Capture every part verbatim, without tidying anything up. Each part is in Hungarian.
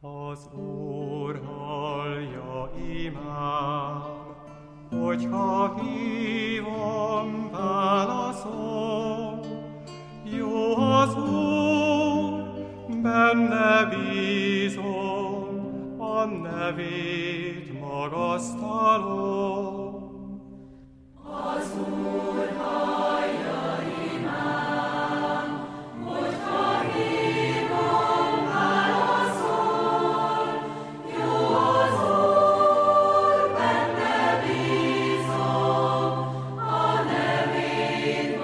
Az Úr hallja imám, hogyha hívom, válaszol. Jó az Úr, benne bízom, a nevét magasztalom. Az Úr hallja imám, hogyha hívom, válaszol. Jó az Úr, benne bízom, a nevét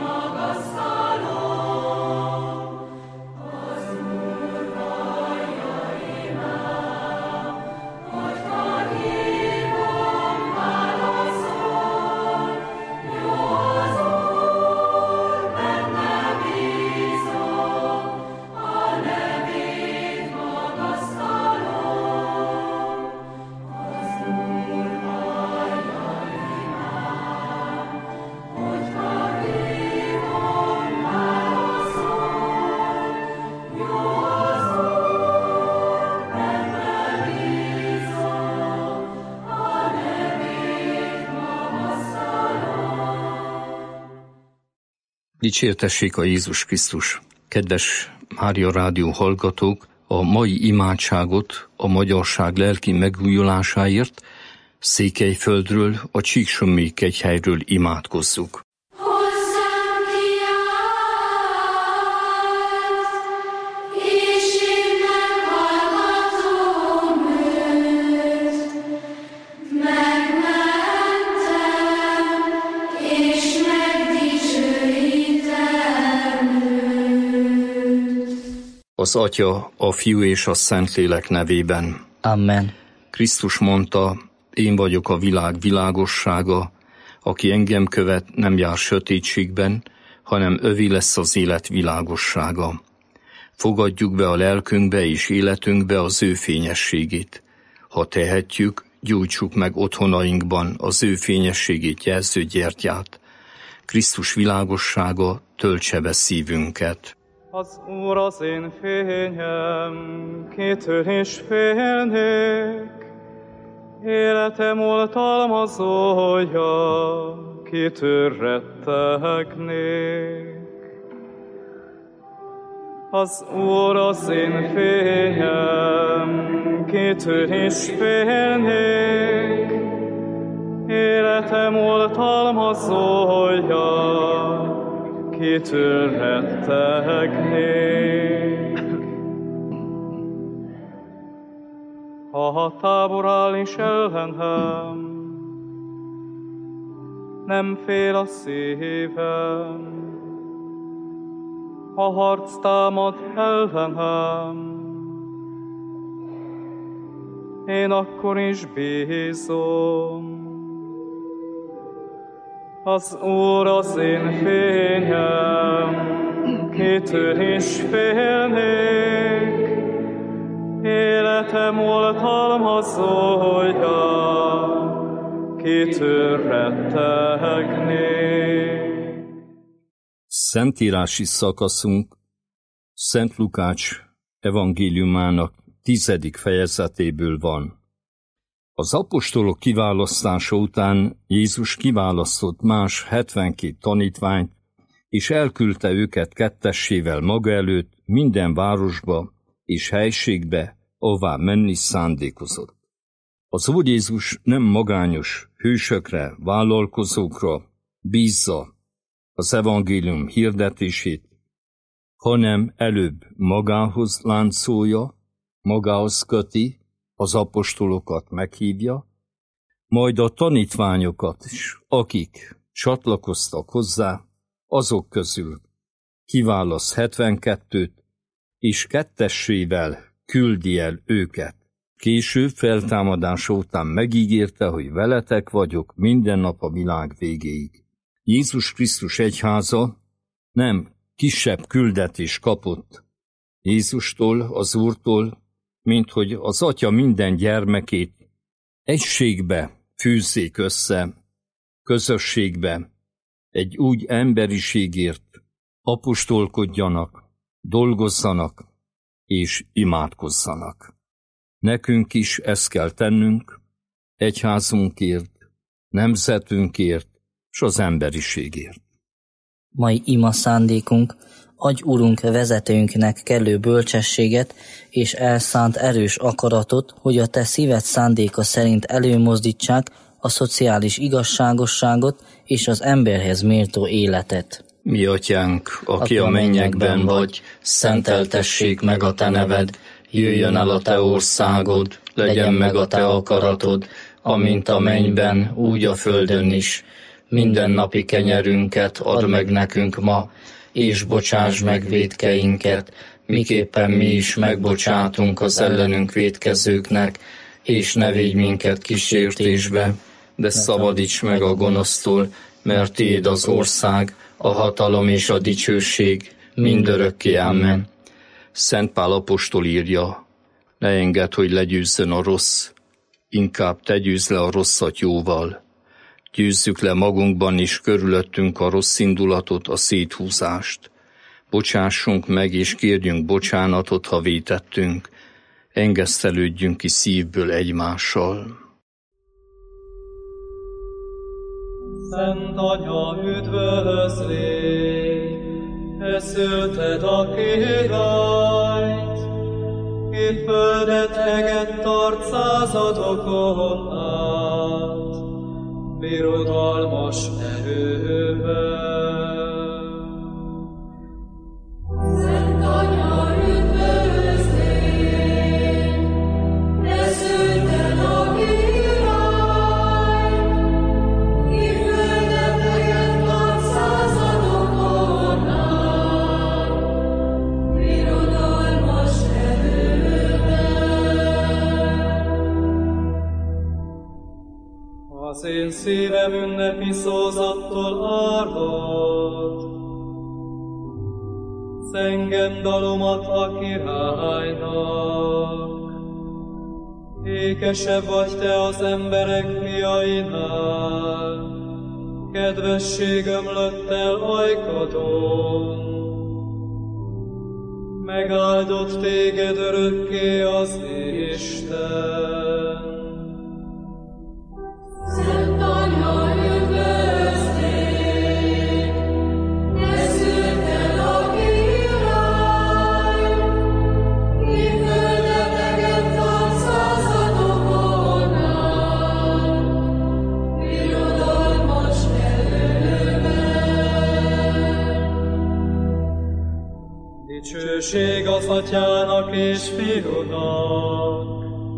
magasztalom. Az Úr hallja imám, hogyha hívom, válaszol. Jó az Úr, benne bízom, a nevét magasztalom. Az Úr hallja imám, hogyha hívom, válaszol. Jó az Úr, benne bízom, a nevét magasztalom. Dicsértessék a Jézus Krisztus! Kedves Mária Rádió hallgatók, a mai imádságot a magyarság lelki megújulásáért Székelyföldről, a Csíksomlyai kegyhelyről imádkozzuk. Hozzám kiállt, és én meghallgatom őt. Megmentem, és megdicsőítem őt. Az Atya, a Fiú és a Szentlélek nevében. Amen. Krisztus mondta, én vagyok a világ világossága, aki engem követ, nem jár sötétségben, hanem övé lesz az élet világossága. Fogadjuk be a lelkünkbe és életünkbe az ő fényességét. Ha tehetjük, gyújtsuk meg otthonainkban az ő fényességét jelző gyertyát. Krisztus világossága töltse be szívünket. Az Úr az én fényem, kitől is félnék. Életem oltalmazója, kitől rettegnék. Az Úr az én fényem, kitől is félnék. Életem oltalmazója, kitől rettegnék. Ha a tábor áll is ellenem, nem fél a szívem. Ha harc támad ellenem, én akkor is bízom. Az Úr az én fényem, kitől is félnék. Életem oltalmazója, kitől rettegnék. Szentírási szakaszunk Szent Lukács evangéliumának tizedik fejezetéből van. Az apostolok kiválasztása után Jézus kiválasztott más hetvenkét tanítványt, és elküldte őket kettessével maga előtt minden városba és helységbe, ahová menni szándékozott. Az Úr Jézus nem magányos hősökre, vállalkozókra bízza az evangélium hirdetését, hanem előbb magához láncolja, magához köti, az apostolokat meghívja, majd a tanítványokat is, akik csatlakoztak hozzá, azok közül kiválaszt hetvenkettőt, és kettessével küldi el őket. Később feltámadása után megígérte, hogy veletek vagyok minden nap a világ végéig. Jézus Krisztus egyháza nem kisebb küldetés kapott Jézustól, az Úrtól, mint hogy az Atya minden gyermekét egységbe fűzzék össze, közösségbe, egy úgy emberiségért apostolkodjanak, dolgozzanak és imádkozzanak. Nekünk is ezt kell tennünk, egyházunkért, nemzetünkért, s az emberiségért. Mai ima szándékunk, adj Urunk vezetőnknek kellő bölcsességet és elszánt erős akaratot, hogy a te szíved szándéka szerint előmozdítsák a szociális igazságosságot és az emberhez méltó életet. Mi atyánk, aki a mennyekben vagy, szenteltessék meg a te neved, jöjjön el a te országod, legyen meg a te akaratod, amint a mennyben, úgy a földön is. Mindennapi kenyerünket add meg nekünk ma, és bocsáss meg vétkeinket, miképpen mi is megbocsátunk az ellenünk vétkezőknek, és ne védj minket kísértésbe, de szabadíts meg a gonosztól, mert tiéd az ország, a hatalom és a dicsőség mindörökké. Amen. Szent Pál apostol írja, ne engedd, hogy legyőzzön a rossz, inkább te győzz le a rosszat jóval. Győzzük le magunkban is körülöttünk a rossz indulatot, a széthúzást. Bocsássunk meg és kérjünk bocsánatot, ha vétettünk. Engesztelődjünk ki szívből egymással. Szent Anya, üdvözlégy, te szülted a királyt, ki földet hegett tart századokon át, birodalmas erővel. Szent Anya, üdvözlégy, te szülted a királyt, ki földet hegett tart századokon át, birodalmas erővel. Az én szívem ünnepi szózattól árvad, zengem dalomat a királynak. Ékesebb vagy te az emberek fiainál, kedvesség ömlött el ajkadon. Megáldott téged örökké az Isten. Szent Anya, üdvözlégy, te szülted a királyt, ki földet hegett tart századokon át, birodalmas erővel. Dicsőség az Atyának és Fiúnak,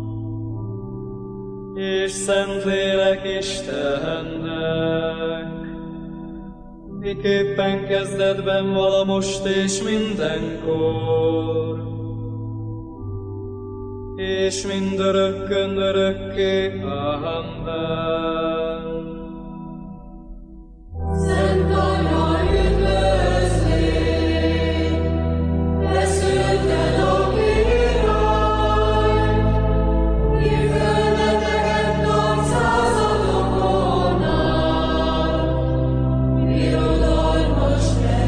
és Szentlélek Istennek, miképpen kezdetben vala most és mindenkor, és mindörökkön örökké. Amen. Szent Anya, üdvözlégy, te szülted a királyt, ki földet hegett tart századokon át, birodalmas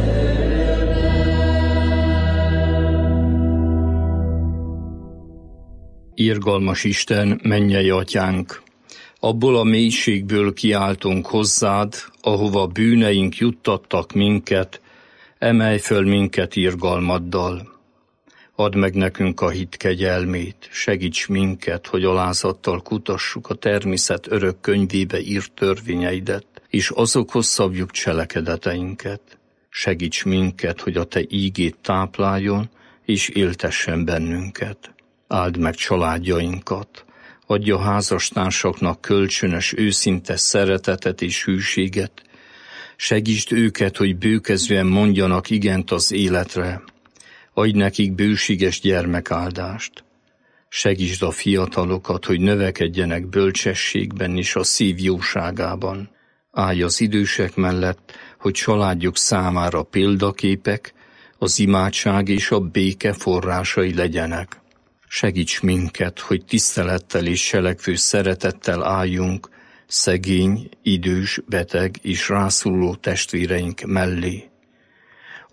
erővel. Irgalmas Isten, mennyei atyánk, abból a mélységből kiáltunk hozzád, ahova bűneink juttattak minket, emelj föl minket irgalmaddal. Add meg nekünk a hit kegyelmét, segíts minket, hogy alázattal kutassuk a természet örök könyvébe írt törvényeidet, és azokhoz szabjuk cselekedeteinket. Segíts minket, hogy a te ígét tápláljon, és éltessen bennünket. Áld meg családjainkat, adj a házastársaknak kölcsönös, őszinte szeretetet és hűséget. Segítsd őket, hogy bőkezően mondjanak igent az életre. Adj nekik bőséges gyermekáldást. Segítsd a fiatalokat, hogy növekedjenek bölcsességben és a szív jóságában. Állj az idősek mellett, hogy családjuk számára példaképek, az imádság és a béke forrásai legyenek. Segíts minket, hogy tisztelettel és selekvő szeretettel álljunk szegény, idős, beteg és rászoruló testvéreink mellé.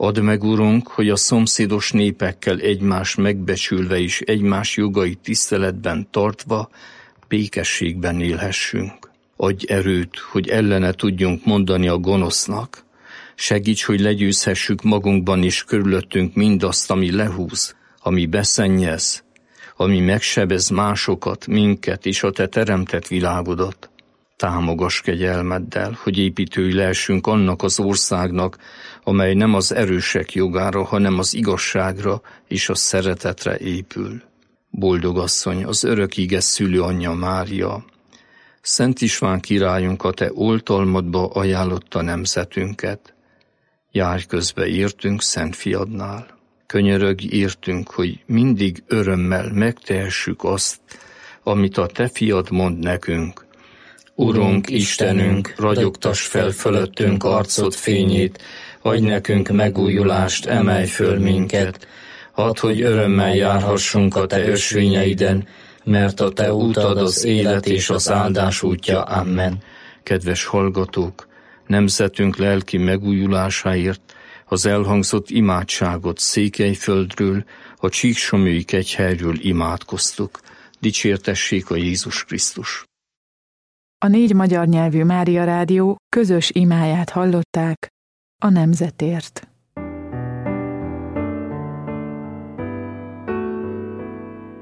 Add meg, Urunk, hogy a szomszédos népekkel egymást megbecsülve és egymás jogait tiszteletben tartva békességben élhessünk. Adj erőt, hogy ellene tudjunk mondani a gonosznak. Segíts, hogy legyőzhessük magunkban és körülöttünk mindazt, ami lehúz, ami beszennyez, ami megsebez másokat, minket és a te teremtett világodat. Támogass kegyelmeddel, hogy építői lehessünk annak az országnak, amely nem az erősek jogára, hanem az igazságra és a szeretetre épül. Boldog asszony, az örök ige szülőanyja Mária, Szent István királyunk a te oltalmadba ajánlotta nemzetünket. Járj közbe értünk Szent Fiadnál. Könyörögj értünk, hogy mindig örömmel megtehessük azt, amit a te fiad mond nekünk. Urunk, Istenünk, ragyogtass fel fölöttünk arcod fényét, adj nekünk megújulást, emelj föl minket. Add, hogy örömmel járhassunk a te ösvényeiden, mert a te útad az élet és az áldás útja. Amen. Kedves hallgatók, nemzetünk lelki megújulásáért az elhangzott imádságot Székelyföldről, a Csíksomlyói kegyhelyről imádkoztuk. Dicsértessék a Jézus Krisztus! A négy magyar nyelvű Mária Rádió közös imáját hallották a nemzetért.